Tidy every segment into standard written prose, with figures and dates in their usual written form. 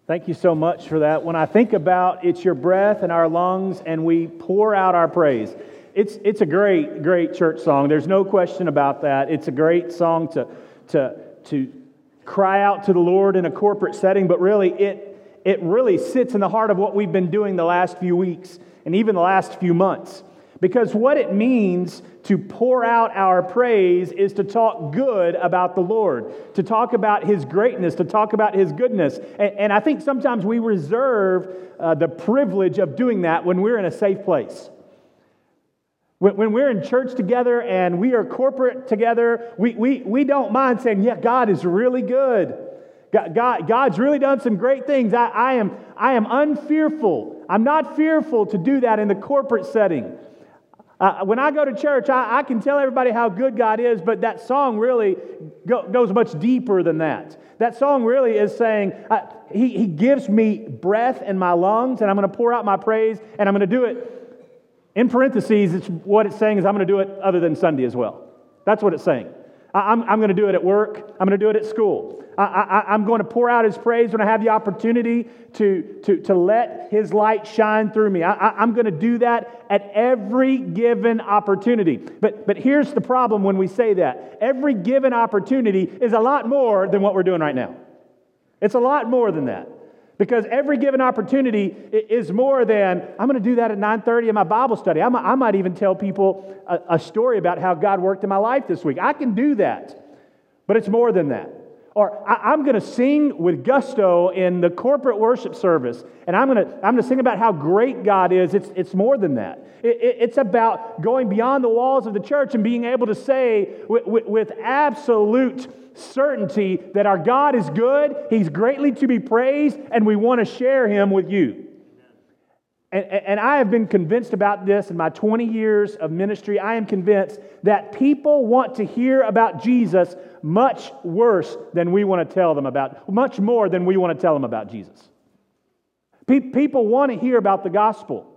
Thank you so much for that. When I think about it's your breath in our lungs and we pour out our praise, it's a great church song. There's no question about that. It's a great song to cry out to the Lord in a corporate setting, but really it really sits in the heart of what we've been doing the last few weeks and even the last few months. Because what it means to pour out our praise is to talk good about the Lord, to talk about His greatness, to talk about His goodness. And I think sometimes we reserve the privilege of doing that when we're in a safe place. When we're in church together and we are corporate together, we don't mind saying, yeah, God is really good. God's really done some great things. I am unfearful. I'm not fearful to do that in the corporate setting. When I go to church, I can tell everybody how good God is, but that song really goes much deeper than that. That song really is saying, He gives me breath in my lungs, and I'm going to pour out my praise, and I'm going to do it. In parentheses, what it's saying is I'm going to do it other than Sunday as well. That's what it's saying. I'm going to do it at work. I'm going to do it at school. I'm going to pour out His praise when I have the opportunity to let His light shine through me. I'm going to do that at every given opportunity. But here's the problem when we say that. Every given opportunity is a lot more than what we're doing right now. It's a lot more than that. Because every given opportunity is more than, I'm going to do that at 9:30 in my Bible study. I might even tell people a story about how God worked in my life this week. I can do that. But it's more than that. Or I'm going to sing with gusto in the corporate worship service, and I'm going to sing about how great God is. It's more than that. It's about going beyond the walls of the church and being able to say with absolute certainty that our God is good, He's greatly to be praised, and we want to share Him with you. And I have been convinced about this in my 20 years of ministry. I am convinced that people want to hear about Jesus much worse than we want to tell them about, much more than we want to tell them about Jesus. People want to hear about the gospel.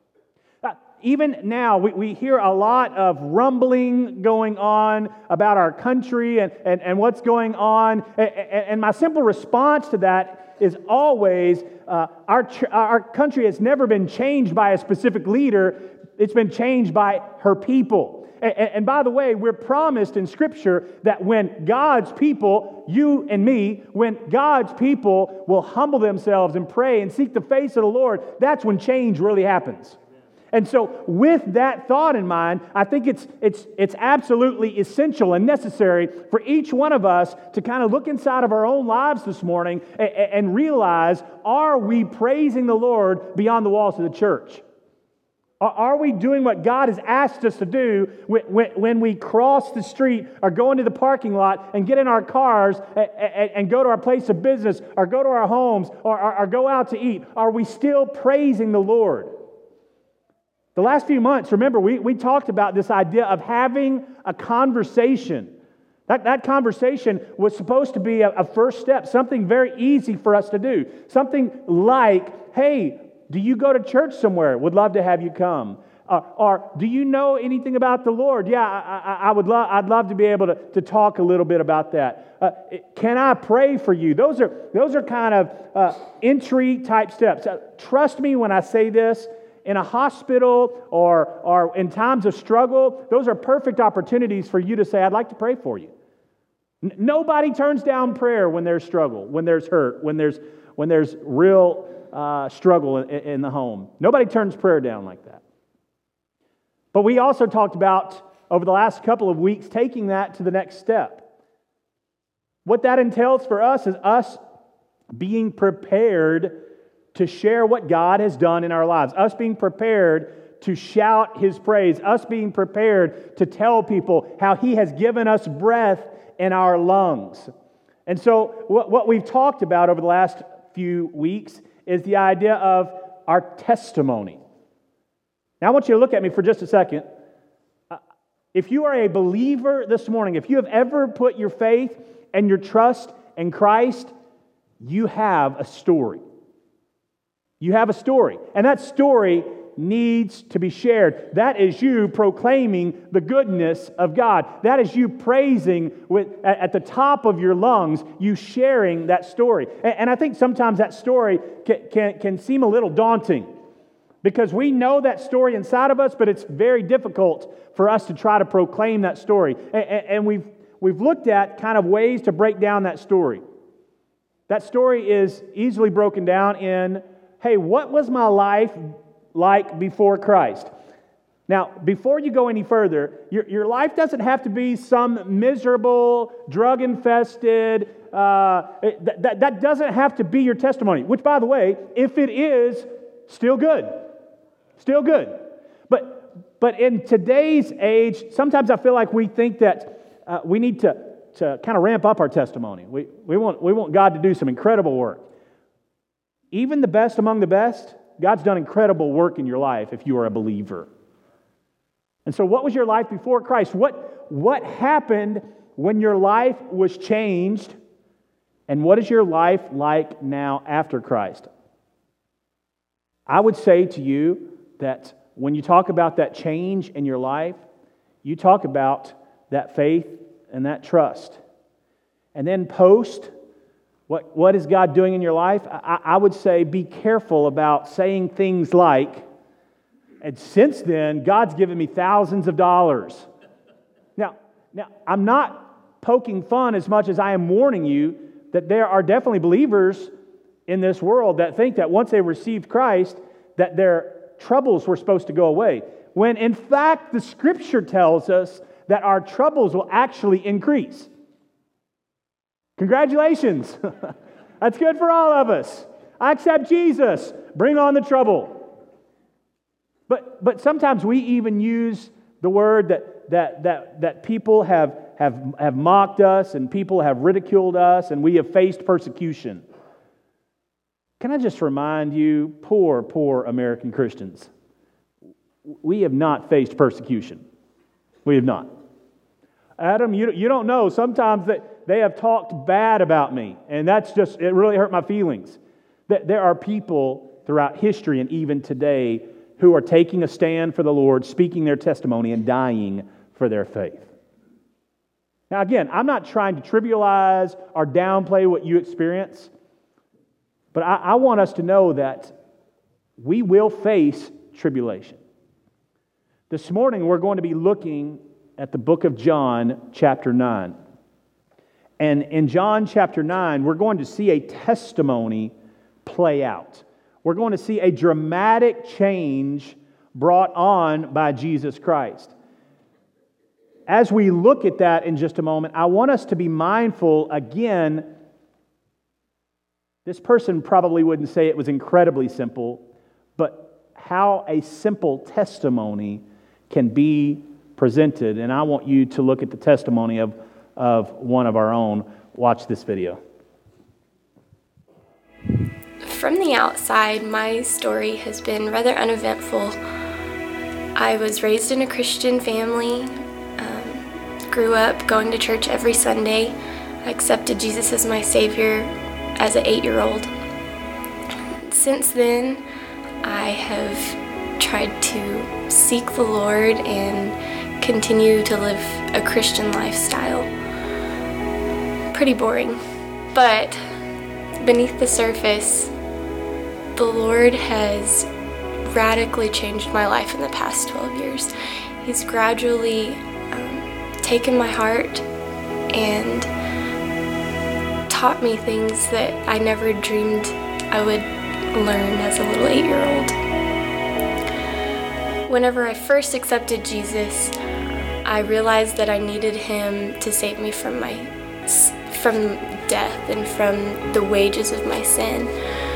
Even now, we hear a lot of rumbling going on about our country and what's going on. And my simple response to that is always, our country has never been changed by a specific leader. It's been changed by her people. And by the way, we're promised in Scripture that when God's people, you and me, when God's people will humble themselves and pray and seek the face of the Lord, that's when change really happens. And so with that thought in mind, I think it's absolutely essential and necessary for each one of us to kind of look inside of our own lives this morning and realize, are we praising the Lord beyond the walls of the church? Are we doing what God has asked us to do when we cross the street or go into the parking lot and get in our cars and go to our place of business or go to our homes or go out to eat? Are we still praising the Lord? The last few months, remember, we talked about this idea of having a conversation. That conversation was supposed to be a first step, something very easy for us to do. Something like, hey, do you go to church somewhere? Would love to have you come. Or do you know anything about the Lord? Yeah, I'd love to be able to talk a little bit about that. Can I pray for you? Those are kind of entry type steps. Trust me when I say this. In a hospital or in times of struggle, those are perfect opportunities for you to say, I'd like to pray for you. Nobody turns down prayer when there's struggle, when there's hurt, when there's real struggle in the home. Nobody turns prayer down like that. But we also talked about, over the last couple of weeks, taking that to the next step. What that entails for us is us being prepared to share what God has done in our lives. Us being prepared to shout His praise. Us being prepared to tell people how He has given us breath in our lungs. And so what we've talked about over the last few weeks is the idea of our testimony. Now I want you to look at me for just a second. If you are a believer this morning, if you have ever put your faith and your trust in Christ, you have a story. You have a story. And that story needs to be shared. That is you proclaiming the goodness of God. That is you praising at the top of your lungs, you sharing that story. And I think sometimes that story can seem a little daunting because we know that story inside of us, but it's very difficult for us to try to proclaim that story. And we've looked at kind of ways to break down that story. That story is easily broken down in, hey, what was my life like before Christ? Now, before you go any further, your life doesn't have to be some miserable, drug-infested, that doesn't have to be your testimony, which, by the way, if it is, still good. Still good. But in today's age, sometimes I feel like we think that we need to kind of ramp up our testimony. We want God to do some incredible work. Even the best among the best, God's done incredible work in your life if you are a believer. And so what was your life before Christ? What happened when your life was changed? And what is your life like now after Christ? I would say to you that when you talk about that change in your life, you talk about that faith and that trust. And then post, what is God doing in your life? I would say be careful about saying things like, and since then, God's given me thousands of dollars. Now, I'm not poking fun as much as I am warning you that there are definitely believers in this world that think that once they received Christ, that their troubles were supposed to go away. When in fact, the Scripture tells us that our troubles will actually increase. Congratulations. That's good for all of us. I accept Jesus. Bring on the trouble. But sometimes we even use the word that people have mocked us and people have ridiculed us and we have faced persecution. Can I just remind you, poor American Christians, we have not faced persecution. We have not. Adam, you don't know. Sometimes they have talked bad about me, and it really hurt my feelings. That there are people throughout history and even today who are taking a stand for the Lord, speaking their testimony, and dying for their faith. Now again, I'm not trying to trivialize or downplay what you experience, but I want us to know that we will face tribulation. This morning we're going to be looking at the book of John, chapter 9. And in John chapter 9, we're going to see a testimony play out. We're going to see a dramatic change brought on by Jesus Christ. As we look at that in just a moment, I want us to be mindful, again, this person probably wouldn't say it was incredibly simple, but how a simple testimony can be presented. And I want you to look at the testimony of one of our own. Watch this video. From the outside, my story has been rather uneventful. I was raised in a Christian family, grew up going to church every Sunday. I accepted Jesus as my Savior as an 8-year-old. Since then, I have tried to seek the Lord and continue to live a Christian lifestyle. Pretty boring, but beneath the surface, the Lord has radically changed my life in the past 12 years. He's gradually taken my heart and taught me things that I never dreamed I would learn as a little 8-year-old. Whenever I first accepted Jesus, I realized that I needed Him to save me from death and from the wages of my sin.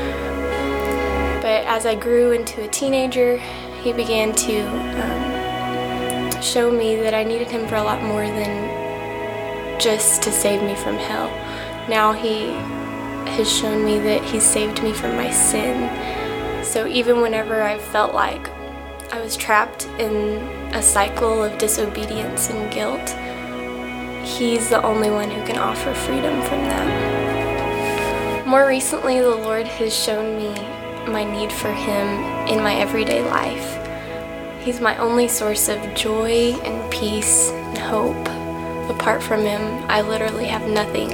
But as I grew into a teenager, He began to show me that I needed Him for a lot more than just to save me from hell. Now He has shown me that He saved me from my sin. So even whenever I felt like I was trapped in a cycle of disobedience and guilt, He's the only one who can offer freedom from that. More recently, the Lord has shown me my need for Him in my everyday life. He's my only source of joy and peace and hope. Apart from Him, I literally have nothing.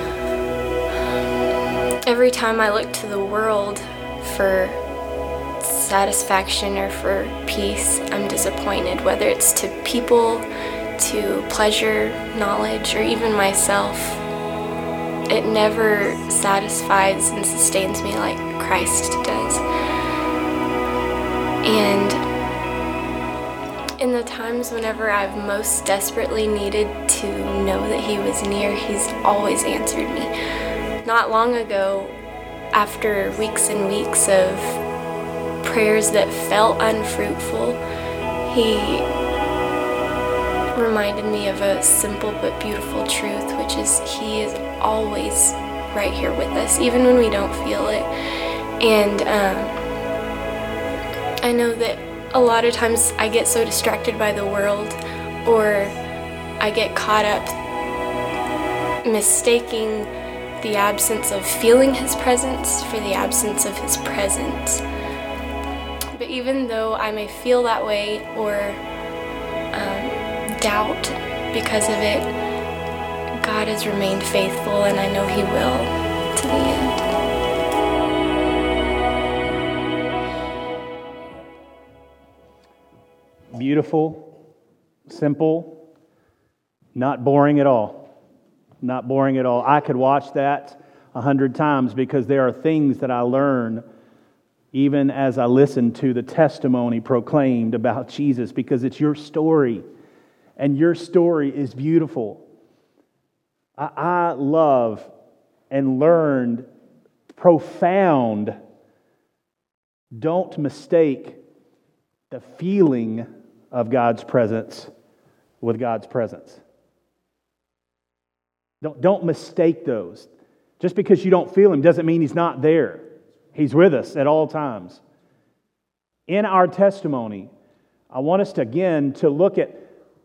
Every time I look to the world for satisfaction or for peace, I'm disappointed, whether it's to people, to pleasure, knowledge, or even myself. It never satisfies and sustains me like Christ does. And in the times whenever I've most desperately needed to know that He was near, He's always answered me. Not long ago, after weeks and weeks of prayers that felt unfruitful, He reminded me of a simple but beautiful truth, which is He is always right here with us, even when we don't feel it. And I know that a lot of times I get so distracted by the world, or I get caught up mistaking the absence of feeling His presence for the absence of His presence. But even though I may feel that way or doubt because of it, God has remained faithful, and I know He will to the end. Beautiful, simple, not boring at all. Not boring at all. I could watch that 100 times because there are things that I learn even as I listen to the testimony proclaimed about Jesus, because it's your story, and your story is beautiful. I love and learned profound. Don't mistake the feeling of God's presence with God's presence. Don't mistake those. Just because you don't feel Him doesn't mean He's not there. He's with us at all times. In our testimony, I want us to, again, to look at,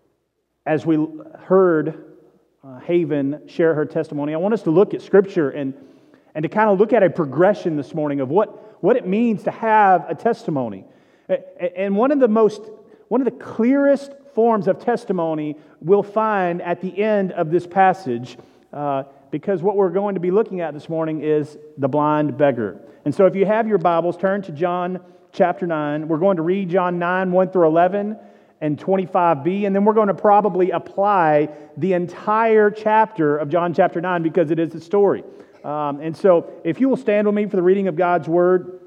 as we heard Haven share her testimony, I want us to look at Scripture and to kind of look at a progression this morning of what it means to have a testimony. And one of the clearest forms of testimony we'll find at the end of this passage, because what we're going to be looking at this morning is the blind beggar. And so if you have your Bibles, turn to John chapter 9. We're going to read John 9, 1 through 11 and 25b, and then we're going to probably apply the entire chapter of John chapter 9 because it is a story. And so if you will stand with me for the reading of God's Word,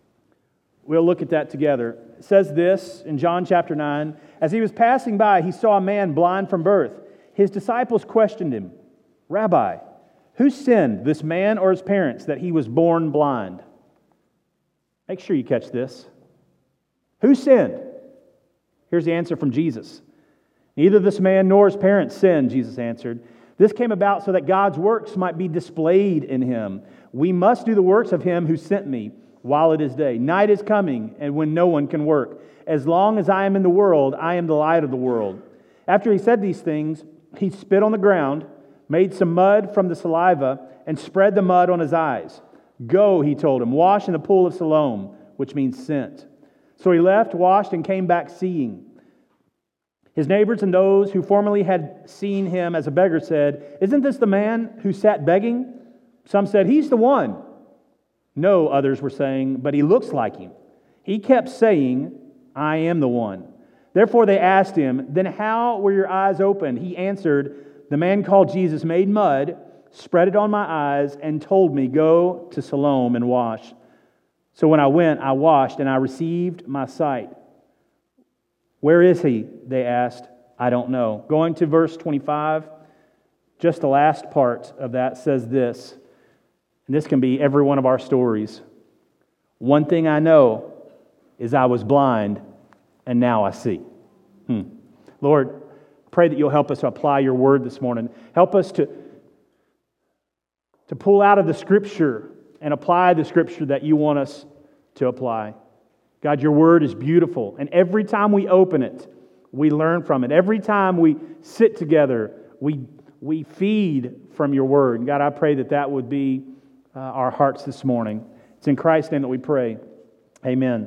we'll look at that together. It says this in John chapter 9, "As He was passing by, He saw a man blind from birth. His disciples questioned Him, 'Rabbi, who sinned, this man or his parents, that he was born blind?'" Make sure you catch this. Who sinned? Here's the answer from Jesus. "Neither this man nor his parents sinned," Jesus answered. "This came about so that God's works might be displayed in him. We must do the works of Him who sent me while it is day. Night is coming, and when no one can work. As long as I am in the world, I am the light of the world." After He said these things, He spit on the ground, made some mud from the saliva, and spread the mud on his eyes. "Go," He told him, "wash in the pool of Siloam," which means sent. So he left, washed, and came back seeing. His neighbors and those who formerly had seen him as a beggar said, "Isn't this the man who sat begging?" Some said, "He's the one." "No," others were saying, "but he looks like him." He kept saying, "I am the one." Therefore they asked him, "Then how were your eyes opened?" He answered, "The man called Jesus made mud, spread it on my eyes, and told me, 'Go to Siloam and wash.' So when I went, I washed, and I received my sight." "Where is he?" they asked. "I don't know." Going to verse 25, just the last part of that says this, and this can be every one of our stories. "One thing I know is I was blind, and now I see." Lord, pray that You'll help us to apply Your Word this morning. Help us to pull out of the Scripture and apply the Scripture that You want us to apply. God, Your Word is beautiful, and every time we open it, we learn from it. Every time we sit together, we feed from Your Word. God, I pray that would be our hearts this morning. It's in Christ's name that we pray. Amen.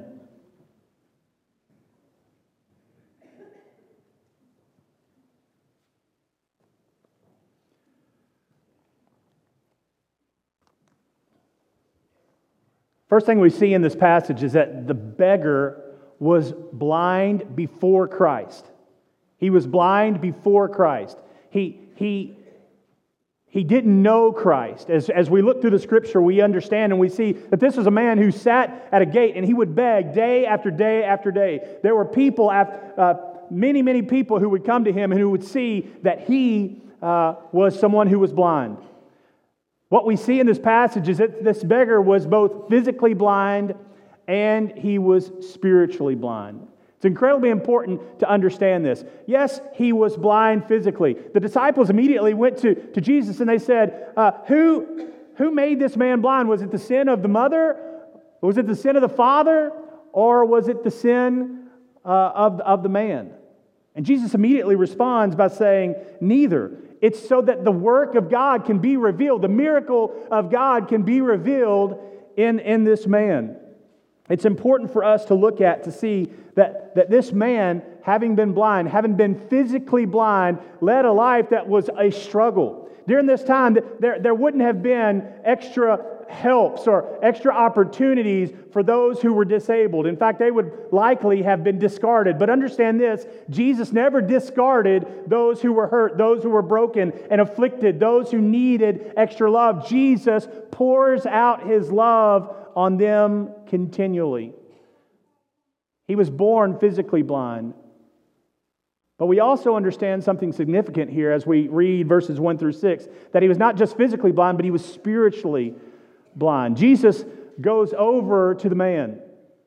First thing we see in this passage is that the beggar was blind before Christ. He was blind before Christ. He didn't know Christ. As we look through the Scripture, we understand and we see that this was a man who sat at a gate and he would beg day after day after day. There were people, many people who would come to him and who would see that he was someone who was blind. What we see in this passage is that this beggar was both physically blind and he was spiritually blind. It's incredibly important to understand this. Yes, he was blind physically. The disciples immediately went to Jesus and they said, who made this man blind? Was it the sin of the mother? Was it the sin of the father? Or was it the sin of the man? And Jesus immediately responds by saying, neither. It's so that the work of God can be revealed. The miracle of God can be revealed in this man. It's important for us to look at to see that this man, having been blind, having been physically blind, led a life that was a struggle. During this time, there wouldn't have been extra helps or extra opportunities for those who were disabled. In fact, they would likely have been discarded. But understand this, Jesus never discarded those who were hurt, those who were broken and afflicted, those who needed extra love. Jesus pours out His love on them continually. He was born physically blind. But we also understand something significant here as we read verses 1 through 6, that He was not just physically blind, but He was spiritually blind. Jesus goes over to the man,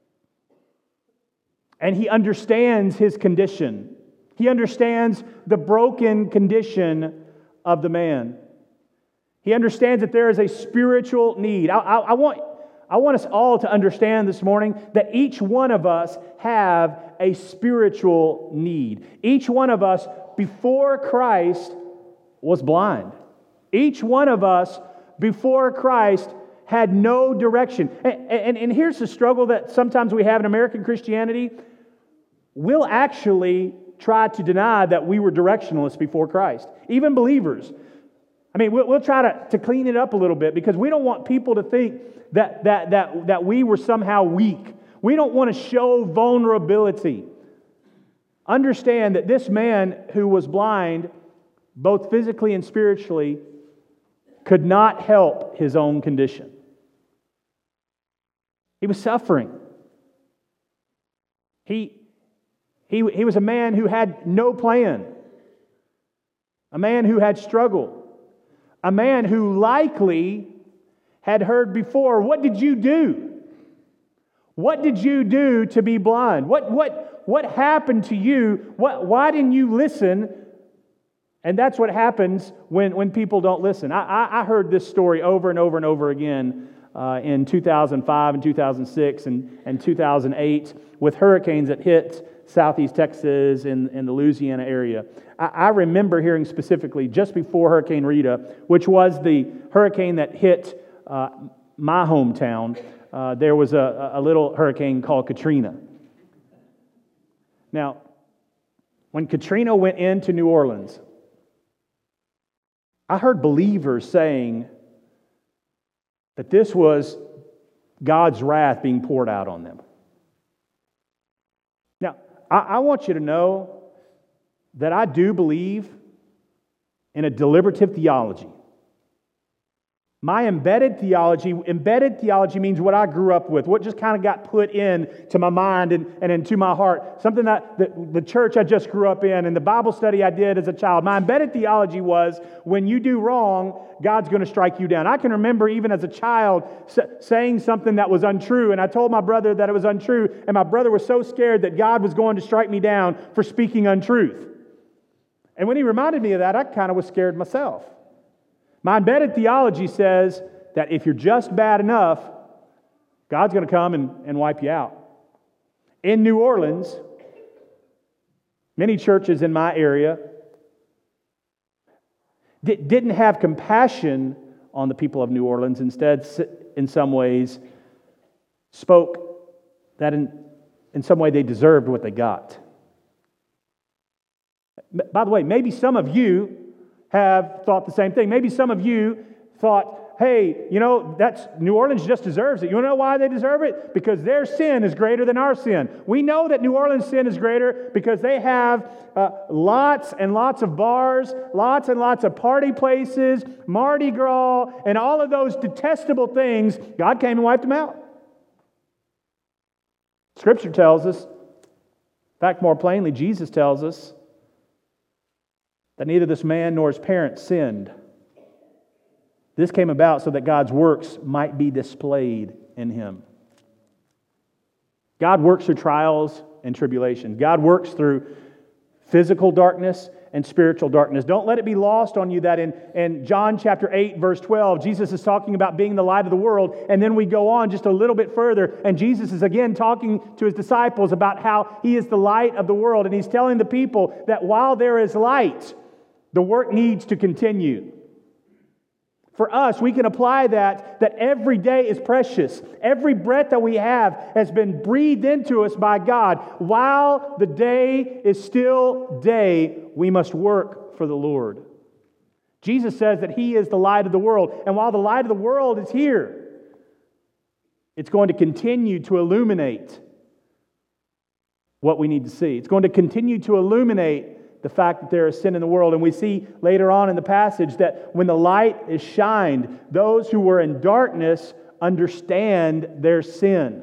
and He understands his condition. He understands the broken condition of the man. He understands that there is a spiritual need. I want us all to understand this morning that each one of us have a spiritual need. Each one of us before Christ was blind. Each one of us before Christ had no direction. And here's the struggle that sometimes we have in American Christianity. We'll actually try to deny that we were directionless before Christ. Even believers. I mean, we'll try to clean it up a little bit because we don't want people to think that we were somehow weak. We don't want to show vulnerability. Understand that this man who was blind, both physically and spiritually, could not help his own condition. He was suffering. He was a man who had no plan. A man who had struggled. A man who likely had heard before, what did you do? What did you do to be blind? What happened to you? Why didn't you listen? And that's what happens when people don't listen. I heard this story over and over and over again in 2005 and 2006 and 2008 with hurricanes that hit southeast Texas and the Louisiana area. I remember hearing specifically just before Hurricane Rita, which was the hurricane that hit my hometown, there was a little hurricane called Katrina. Now, when Katrina went into New Orleans, I heard believers saying that this was God's wrath being poured out on them. Now, I want you to know that I do believe in a deliberative theology. My embedded theology means what I grew up with, what just kind of got put in to my mind and into my heart, something that the church I just grew up in and the Bible study I did as a child. My embedded theology was when you do wrong, God's going to strike you down. I can remember even as a child saying something that was untrue, and I told my brother that it was untrue, and my brother was so scared that God was going to strike me down for speaking untruth. And when he reminded me of that, I kind of was scared myself. My embedded theology says that if you're just bad enough, God's going to come and wipe you out. In New Orleans, many churches in my area didn't have compassion on the people of New Orleans. Instead, in some ways, spoke that in some way they deserved what they got. By the way, maybe some of you have thought the same thing. Maybe some of you thought, hey, that's New Orleans just deserves it. You want to know why they deserve it? Because their sin is greater than our sin. We know that New Orleans' sin is greater because they have lots and lots of bars, lots and lots of party places, Mardi Gras, and all of those detestable things. God came and wiped them out. Scripture tells us, in fact, more plainly, Jesus tells us that neither this man nor his parents sinned. This came about so that God's works might be displayed in him. God works through trials and tribulations. God works through physical darkness and spiritual darkness. Don't let it be lost on you that in John chapter 8, verse 12, Jesus is talking about being the light of the world, and then we go on just a little bit further, and Jesus is again talking to his disciples about how he is the light of the world, and he's telling the people that while there is light, the work needs to continue. For us, we can apply that every day is precious. Every breath that we have has been breathed into us by God. While the day is still day, we must work for the Lord. Jesus says that He is the light of the world. And while the light of the world is here, it's going to continue to illuminate what we need to see. It's going to continue to illuminate the fact that there is sin in the world. And we see later on in the passage that when the light is shined, those who were in darkness understand their sin.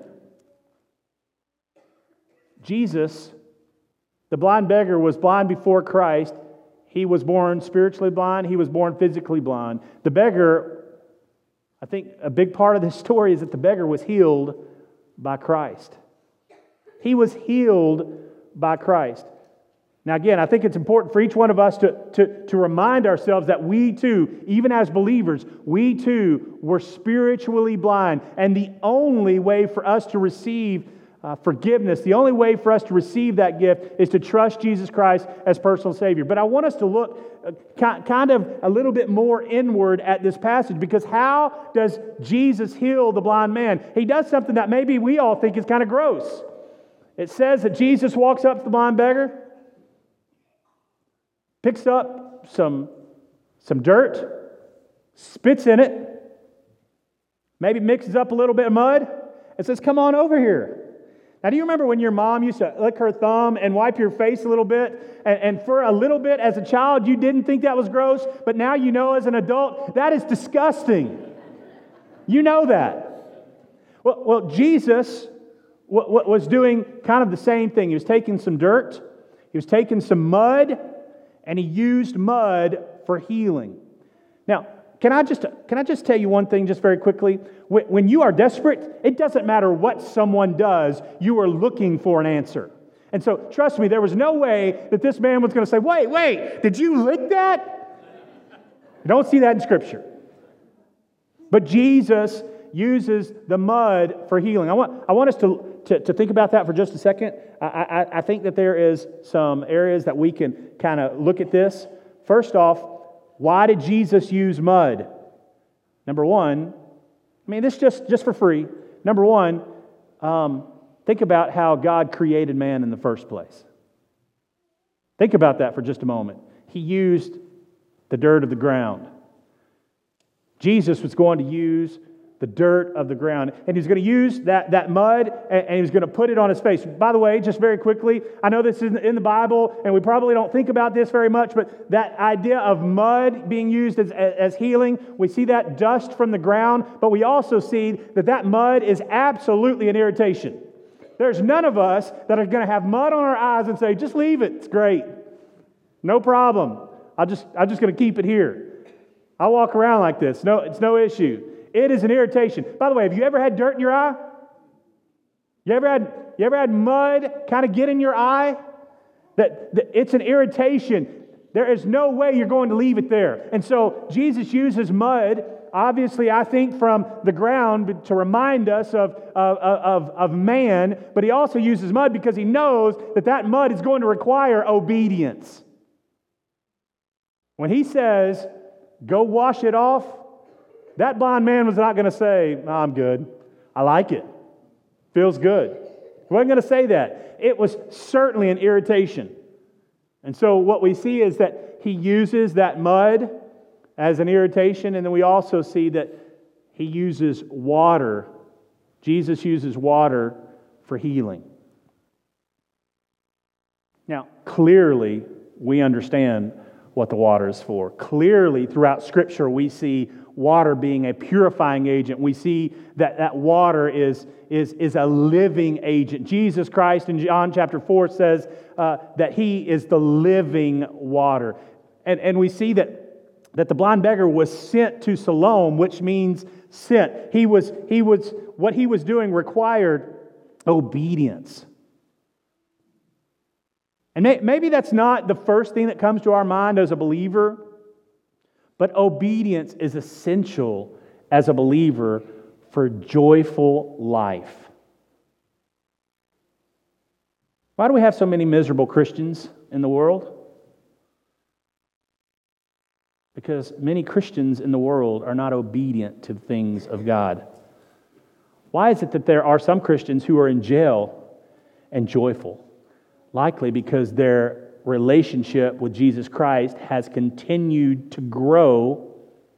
Jesus, the blind beggar, was blind before Christ. He was born spiritually blind. He was born physically blind. The beggar, I think a big part of this story is that the beggar was healed by Christ. He was healed by Christ. Now again, I think it's important for each one of us to remind ourselves that we too, even as believers, we too were spiritually blind. And the only way for us to receive forgiveness, the only way for us to receive that gift is to trust Jesus Christ as personal Savior. But I want us to look kind of a little bit more inward at this passage, because how does Jesus heal the blind man? He does something that maybe we all think is kind of gross. It says that Jesus walks up to the blind beggar, picks up some dirt, spits in it, maybe mixes up a little bit of mud, and says, "Come on over here." Now, do you remember when your mom used to lick her thumb and wipe your face a little bit? And for a little bit as a child, you didn't think that was gross, but now you know as an adult, that is disgusting. You know that. Well, Jesus was doing kind of the same thing. He was taking some dirt, he was taking some mud, and he used mud for healing. Now, can I just tell you one thing just very quickly? When you are desperate, it doesn't matter what someone does, you are looking for an answer. And so, trust me, there was no way that this man was going to say, wait, did you lick that? You don't see that in Scripture. But Jesus uses the mud for healing. I want us to think about that for just a second. I think that there is some areas that we can kind of look at this. First off, why did Jesus use mud? Number one, this just for free. Number one, think about how God created man in the first place. Think about that for just a moment. He used the dirt of the ground. Jesus was going to use the dirt of the ground. And he's going to use that mud, and he's going to put it on his face. By the way, just very quickly, I know this isn't in the Bible, and we probably don't think about this very much, but that idea of mud being used as healing, we see that dust from the ground, but we also see that mud is absolutely an irritation. There's none of us that are going to have mud on our eyes and say, just leave it, it's great. No problem. I'm just going to keep it here. I'll walk around like this. No, it's no issue. It is an irritation. By the way, have you ever had dirt in your eye? You ever had mud kind of get in your eye? That it's an irritation. There is no way you're going to leave it there. And so Jesus uses mud, obviously, I think, from the ground to remind us of man, but he also uses mud because he knows that mud is going to require obedience. When he says, "Go wash it off," that blind man was not going to say, "I'm good. I like it. Feels good. He wasn't going to say that. It was certainly an irritation. And so what we see is that he uses that mud as an irritation, and then we also see that he uses water. Jesus uses water for healing. Now, clearly, we understand what the water is for. Clearly, throughout Scripture, we see water being a purifying agent. We see that water is a living agent. Jesus Christ in John chapter 4 says that He is the living water. And we see that the blind beggar was sent to Siloam, which means sent. What he was doing required obedience. And maybe that's not the first thing that comes to our mind as a believer, but obedience is essential as a believer for joyful life. Why do we have so many miserable Christians in the world? Because many Christians in the world are not obedient to the things of God. Why is it that there are some Christians who are in jail and joyful? Likely because their relationship with Jesus Christ has continued to grow,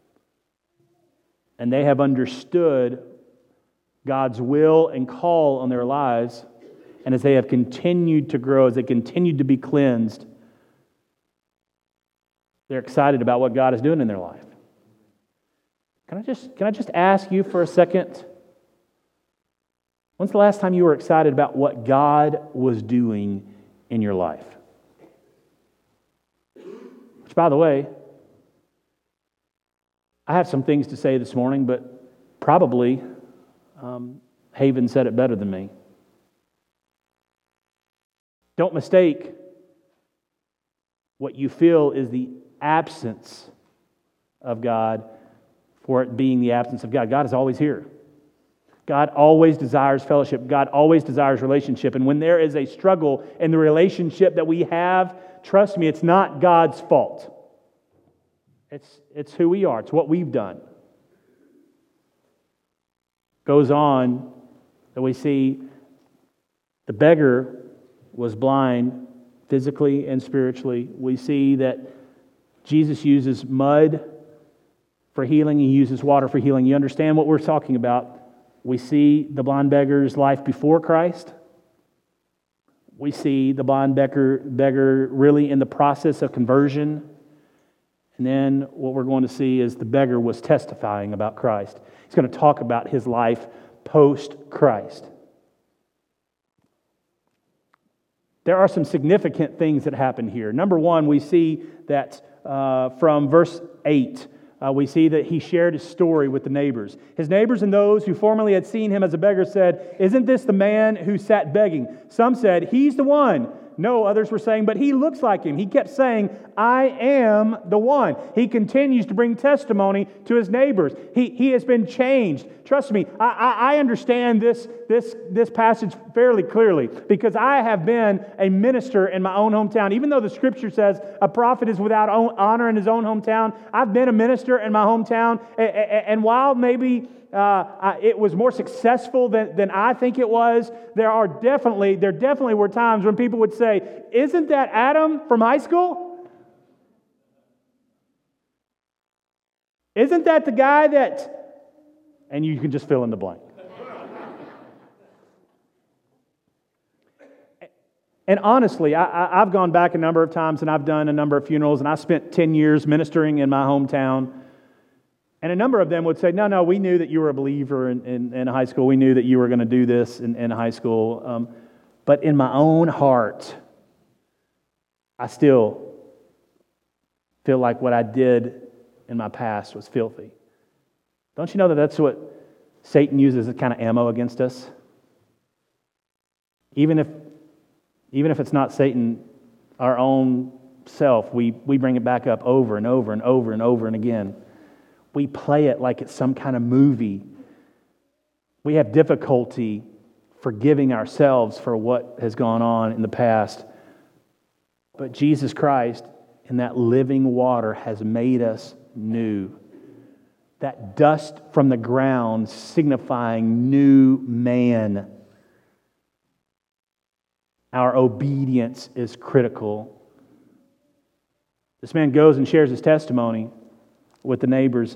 and they have understood God's will and call on their lives. And as they have continued to grow, as they continued to be cleansed, they're excited about what God is doing in their life. Can I just ask you for a second? When's the last time you were excited about what God was doing in your life? Which, by the way, I have some things to say this morning, but probably Haven said it better than me. Don't mistake what you feel is the absence of God for it being the absence of God. God is always here. God always desires fellowship. God always desires relationship. And when there is a struggle in the relationship that we have, trust me, it's not God's fault. It's who we are. It's what we've done. Goes on that we see the beggar was blind physically and spiritually. We see that Jesus uses mud for healing. He uses water for healing. You understand what we're talking about? We see the blind beggar's life before Christ. We see the blind beggar really in the process of conversion. And then what we're going to see is the beggar was testifying about Christ. He's going to talk about his life post-Christ. There are some significant things that happen here. Number one, we see that from verse 8, we see that he shared his story with the neighbors. His neighbors and those who formerly had seen him as a beggar said, "Isn't this the man who sat begging?" Some said, "He's the one." No, others were saying, "But he looks like him." He kept saying, "I am the one." He continues to bring testimony to his neighbors. He has been changed. Trust me, I understand this passage fairly clearly because I have been a minister in my own hometown. Even though the Scripture says a prophet is without honor in his own hometown, I've been a minister in my hometown. And while maybe it was more successful than I think it was, there definitely were times when people would say, "Isn't that Adam from high school? Isn't that the guy that..." And you can just fill in the blank. And honestly, I've gone back a number of times and I've done a number of funerals, and I spent 10 years ministering in my hometown. And a number of them would say, no, we knew that you were a believer in high school. We knew that you were going to do this in high school. But in my own heart, I still feel like what I did in my past was filthy. Don't you know that that's what Satan uses as kind of ammo against us? Even if it's not Satan, our own self, we bring it back up over and over and over and over and again. We play it like it's some kind of movie. We have difficulty forgiving ourselves for what has gone on in the past. But Jesus Christ, in that living water, has made us new. That dust from the ground signifying new man. Our obedience is critical. This man goes and shares his testimony with the neighbors.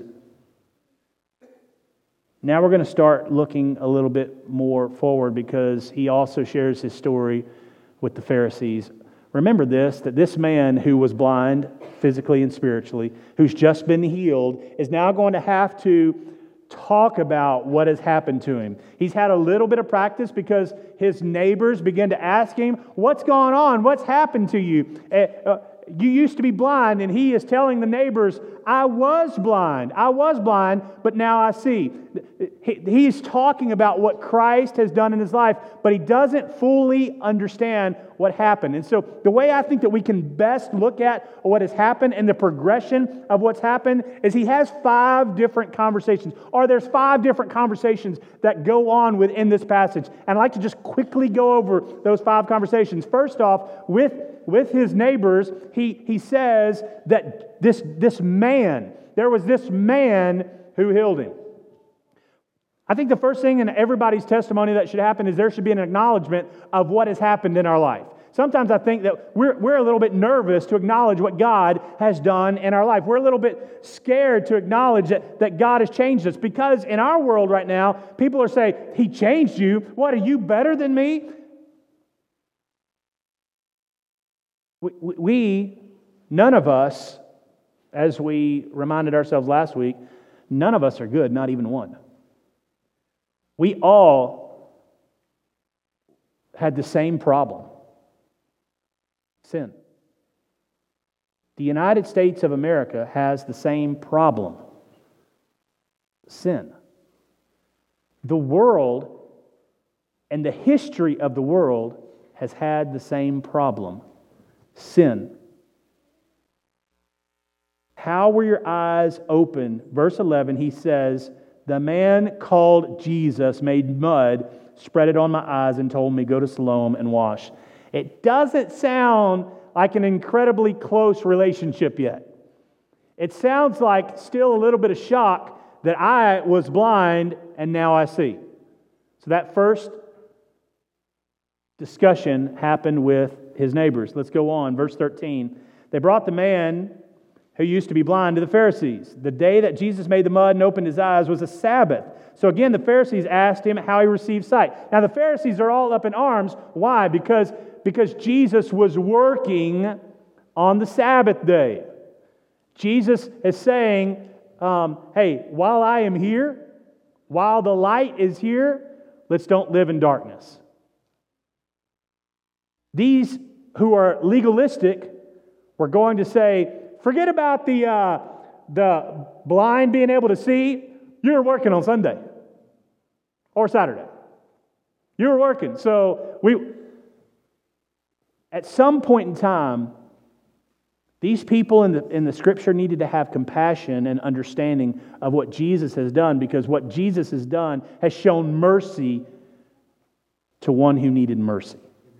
Now we're going to start looking a little bit more forward because he also shares his story with the Pharisees. Remember this, that this man who was blind physically and spiritually, who's just been healed, is now going to have to talk about what has happened to him. He's had a little bit of practice because his neighbors begin to ask him, what's going on? What's happened to you? You used to be blind, and he is telling the neighbors, I was blind, but now I see. He's talking about what Christ has done in his life, but he doesn't fully understand what happened. And so the way I think that we can best look at what has happened and the progression of what's happened is he has 5 different conversations, or there's 5 different conversations that go on within this passage. And I'd like to just quickly go over those 5 conversations. First off, with his neighbors, he says that there was this man who healed him. I think the first thing in everybody's testimony that should happen is there should be an acknowledgement of what has happened in our life. Sometimes I think that we're a little bit nervous to acknowledge what God has done in our life. We're a little bit scared to acknowledge that God has changed us, because in our world right now, people are saying, He changed you. What, are you better than me? None of us, as we reminded ourselves last week, none of us are good, not even one. We all had the same problem: sin. The United States of America has the same problem: sin. The world and the history of the world has had the same problem: sin. How were your eyes open? Verse 11, he says, the man called Jesus made mud, spread it on my eyes, and told me, go to Siloam and wash. It doesn't sound like an incredibly close relationship yet. It sounds like still a little bit of shock that I was blind and now I see. So that first discussion happened with his neighbors. Let's go on. Verse 13. They brought the man who used to be blind to the Pharisees. The day that Jesus made the mud and opened his eyes was a Sabbath. So again, the Pharisees asked him how he received sight. Now the Pharisees are all up in arms. Why? Because Jesus was working on the Sabbath day. Jesus is saying, hey, while I am here, while the light is here, let's don't live in darkness. These who are legalistic were going to say, forget about the blind being able to see. You're working on Sunday or Saturday. You're working. So at some point in time, these people in the Scripture needed to have compassion and understanding of what Jesus has done, because what Jesus has done has shown mercy to one who needed mercy.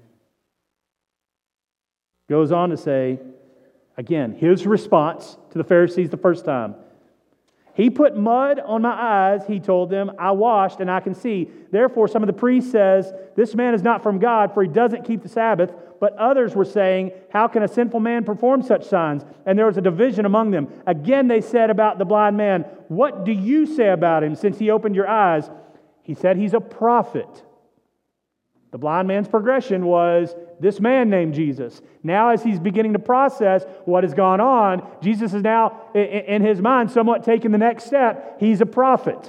Goes on to say, again, his response to the Pharisees the first time. He put mud on my eyes, he told them. I washed and I can see. Therefore, some of the priests says, this man is not from God, for he doesn't keep the Sabbath. But others were saying, how can a sinful man perform such signs? And there was a division among them. Again, they said about the blind man, what do you say about him since he opened your eyes? He said he's a prophet. The blind man's progression was this man named Jesus. Now, as he's beginning to process what has gone on, Jesus is now, in his mind, somewhat taking the next step. He's a prophet.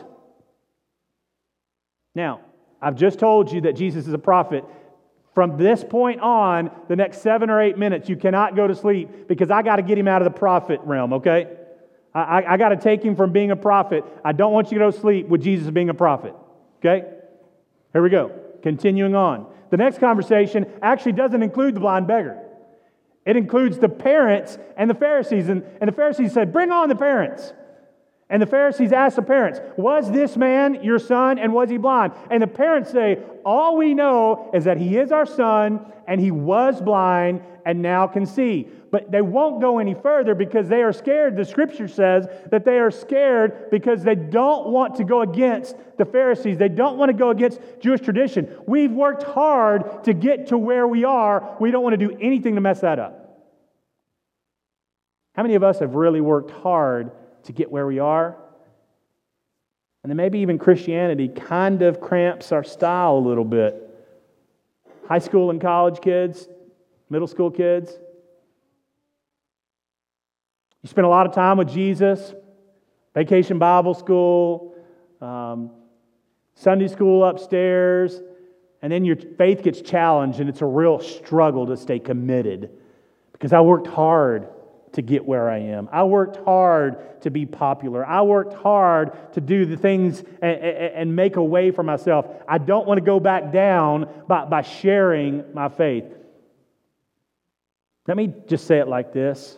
Now, I've just told you that Jesus is a prophet. From this point on, the next 7 or 8 minutes, you cannot go to sleep, because I got to get him out of the prophet realm, okay? I got to take him from being a prophet. I don't want you to go to sleep with Jesus being a prophet, okay? Here we go. Continuing on. The next conversation actually doesn't include the blind beggar. It includes the parents and the Pharisees. And the Pharisees said, bring on the parents. And the Pharisees ask the parents, was this man your son and was he blind? And the parents say, all we know is that he is our son and he was blind and now can see. But they won't go any further because they are scared. The Scripture says that they are scared because they don't want to go against the Pharisees. They don't want to go against Jewish tradition. We've worked hard to get to where we are. We don't want to do anything to mess that up. How many of us have really worked hard to get where we are? And then maybe even Christianity kind of cramps our style a little bit. High school and college kids, middle school kids. You spend a lot of time with Jesus, vacation Bible school, Sunday school upstairs, and then your faith gets challenged and it's a real struggle to stay committed because I worked hard to get where I am. I worked hard to be popular. I worked hard to do the things and make a way for myself. I don't want to go back down by sharing my faith. Let me just say it like this.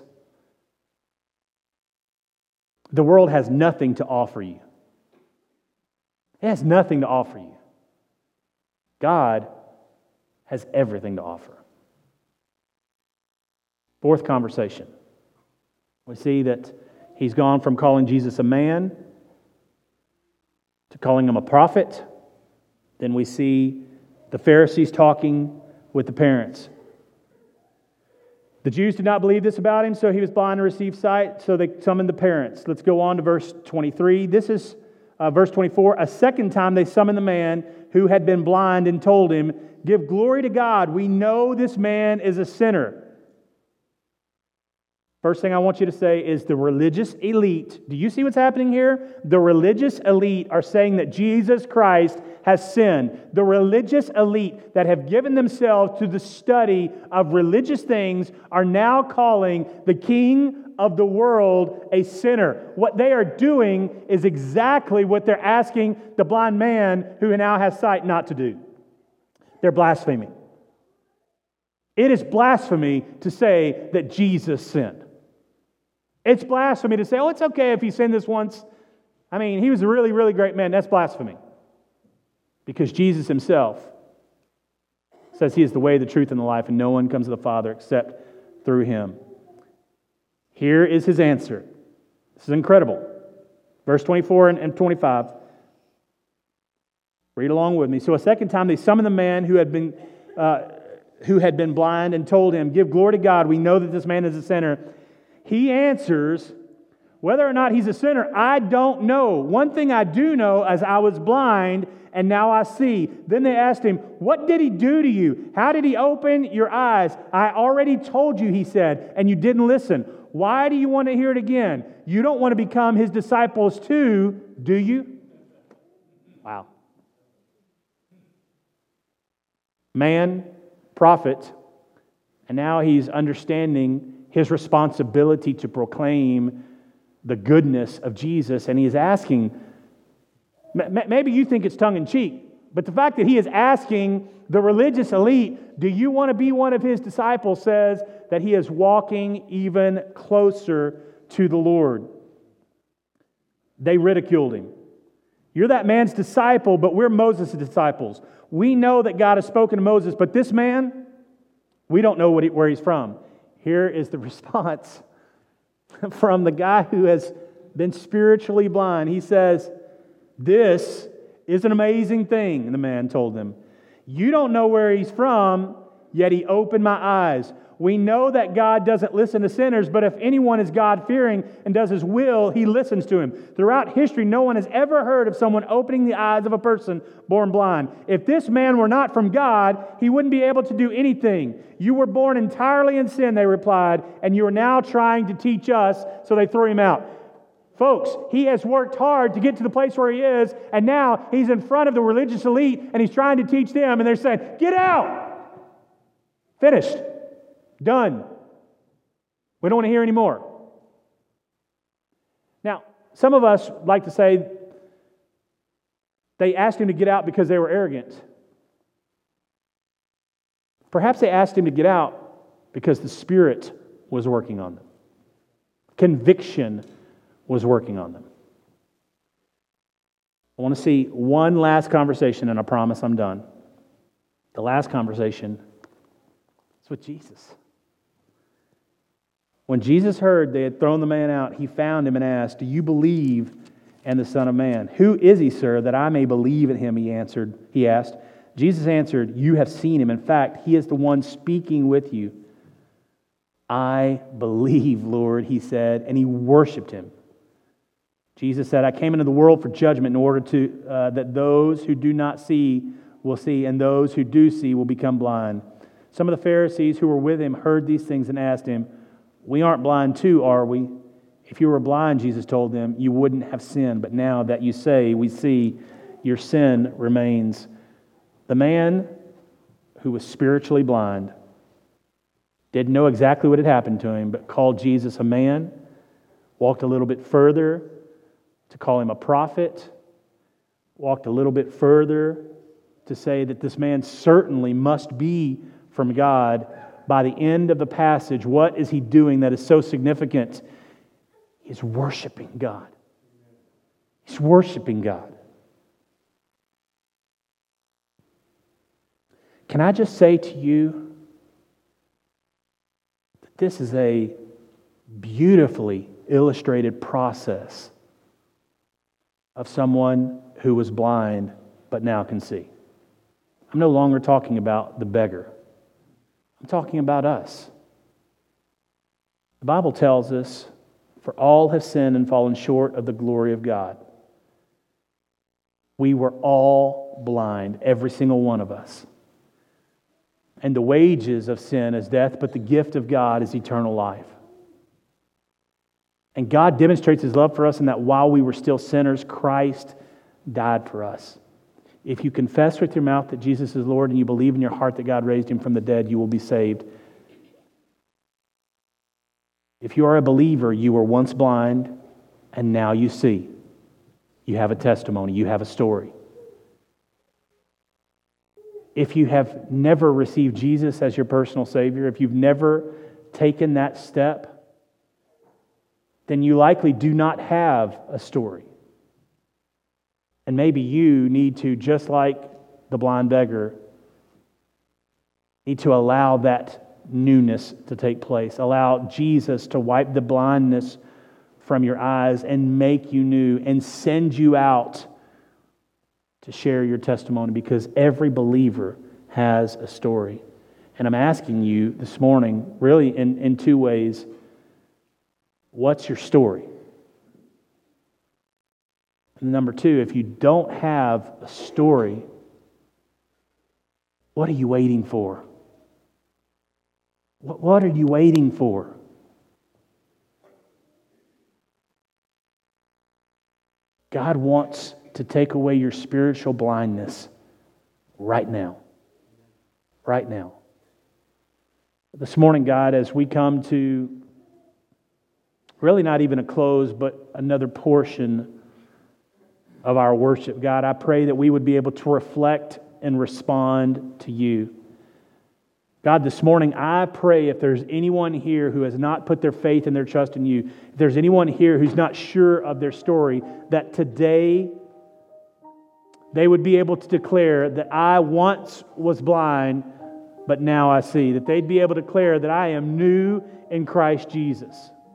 The world has nothing to offer you. It has nothing to offer you. God has everything to offer. Fourth conversation. We see that he's gone from calling Jesus a man to calling him a prophet. Then we see the Pharisees talking with the parents. The Jews did not believe this about him, so he was blind to receive sight, so they summoned the parents. Let's go on to verse 23. This is verse 24. A second time they summoned the man who had been blind and told him, "Give glory to God. We know this man is a sinner." First thing I want you to say is the religious elite. Do you see what's happening here? The religious elite are saying that Jesus Christ has sinned. The religious elite that have given themselves to the study of religious things are now calling the king of the world a sinner. What they are doing is exactly what they're asking the blind man who now has sight not to do. They're blaspheming. It is blasphemy to say that Jesus sinned. It's blasphemy to say, oh, it's okay if he sinned this once. I mean, he was a really, really great man. That's blasphemy. Because Jesus himself says he is the way, the truth, and the life, and no one comes to the Father except through him. Here is his answer. This is incredible. Verse 24 and 25. Read along with me. So a second time they summoned the man who had been blind and told him, "Give glory to God. We know that this man is a sinner." He answers, "Whether or not he's a sinner, I don't know. One thing I do know is I was blind and now I see." Then they asked him, "What did he do to you? How did he open your eyes?" "I already told you," he said, "and you didn't listen. Why do you want to hear it again? You don't want to become his disciples too, do you?" Wow. Man, prophet, and now he's understanding his responsibility to proclaim the goodness of Jesus, and he is asking, maybe you think it's tongue-in-cheek, but the fact that he is asking the religious elite, do you want to be one of his disciples, says that he is walking even closer to the Lord. They ridiculed him. You're that man's disciple, but we're Moses' disciples. We know that God has spoken to Moses, but this man, we don't know where he's from. Here is the response from the guy who has been spiritually blind. He says, "This is an amazing thing," the man told them. "You don't know where he's from, yet he opened my eyes. We know that God doesn't listen to sinners, but if anyone is God-fearing and does his will, he listens to him. Throughout history, no one has ever heard of someone opening the eyes of a person born blind. If this man were not from God, he wouldn't be able to do anything. You were born entirely in sin," they replied, "and you are now trying to teach us," so they threw him out. Folks, he has worked hard to get to the place where he is, and now he's in front of the religious elite, and he's trying to teach them, and they're saying, "Get out! Finished. Done. We don't want to hear any more." Now, some of us like to say they asked him to get out because they were arrogant. Perhaps they asked him to get out because the Spirit was working on them. Conviction was working on them. I want to see one last conversation, and I promise I'm done. The last conversation is with Jesus. When Jesus heard they had thrown the man out, he found him and asked, "Do you believe in the Son of Man?" "Who is he, sir, that I may believe in him?" he asked. Jesus answered, "You have seen him. In fact, he is the one speaking with you." "I believe, Lord," he said, and he worshiped him. Jesus said, "I came into the world for judgment in order that those who do not see will see, and those who do see will become blind." Some of the Pharisees who were with him heard these things and asked him, "We aren't blind too, are we?" "If you were blind," Jesus told them, "you wouldn't have sinned. But now that you say, 'We see,' your sin remains." The man who was spiritually blind didn't know exactly what had happened to him, but called Jesus a man, walked a little bit further to call him a prophet, walked a little bit further to say that this man certainly must be from God. By the end of the passage, what is he doing that is so significant? He's worshiping God. He's worshiping God. Can I just say to you that this is a beautifully illustrated process of someone who was blind but now can see. I'm no longer talking about the beggar. I'm talking about us. The Bible tells us, "For all have sinned and fallen short of the glory of God." We were all blind, every single one of us. And the wages of sin is death, but the gift of God is eternal life. And God demonstrates His love for us in that while we were still sinners, Christ died for us. If you confess with your mouth that Jesus is Lord and you believe in your heart that God raised Him from the dead, you will be saved. If you are a believer, you were once blind and now you see. You have a testimony, you have a story. If you have never received Jesus as your personal Savior, if you've never taken that step, then you likely do not have a story. And maybe you need to, just like the blind beggar, need to allow that newness to take place. Allow Jesus to wipe the blindness from your eyes and make you new and send you out to share your testimony, because every believer has a story. And I'm asking you this morning, really in two ways, what's your story? And number two, if you don't have a story, what are you waiting for? What are you waiting for? God wants to take away your spiritual blindness right now. Right now. This morning, God, as we come to really not even a close, but another portion of our worship, God, I pray that we would be able to reflect and respond to you. God, this morning, I pray if there's anyone here who has not put their faith and their trust in you, if there's anyone here who's not sure of their story, that today they would be able to declare that I once was blind, but now I see. That they'd be able to declare that I am new in Christ Jesus.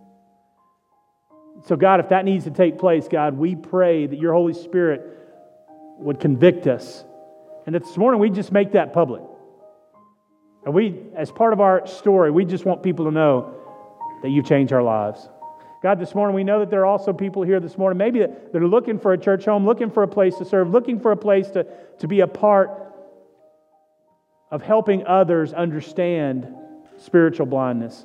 So God, if that needs to take place, God, we pray that your Holy Spirit would convict us. And that this morning we just make that public. And we, as part of our story, we just want people to know that you've changed our lives. God, this morning we know that there are also people here this morning, maybe that are looking for a church home, looking for a place to serve, looking for a place to be a part of helping others understand spiritual blindness.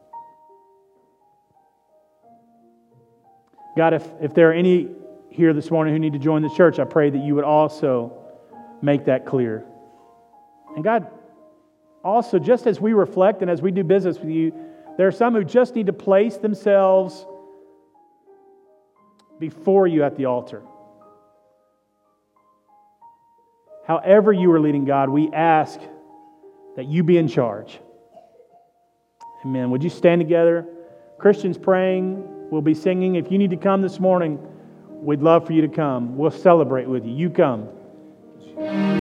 God, if there are any here this morning who need to join the church, I pray that you would also make that clear. And God, also, just as we reflect and as we do business with you, there are some who just need to place themselves before you at the altar. However you are leading, God, we ask that you be in charge. Amen. Would you stand together? Christians praying, we'll be singing. If you need to come this morning, We'd love for you to come. We'll celebrate with you. You come.